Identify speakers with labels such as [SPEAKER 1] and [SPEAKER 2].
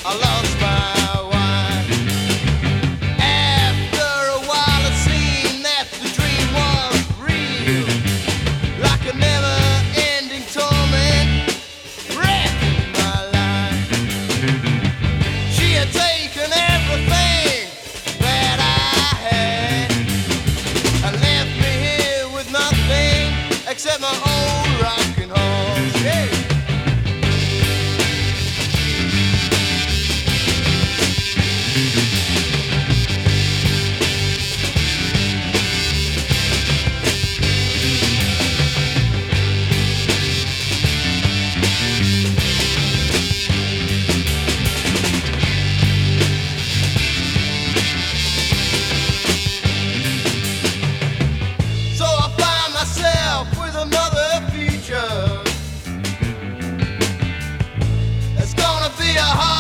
[SPEAKER 1] I lost my wife. After a while it seemed that the dream was real, like a never-ending torment wrecking my life. She had taken everything that I had and left me here with nothing except my old rocking horse. Yeah. So I find myself with another future. It's gonna be a hard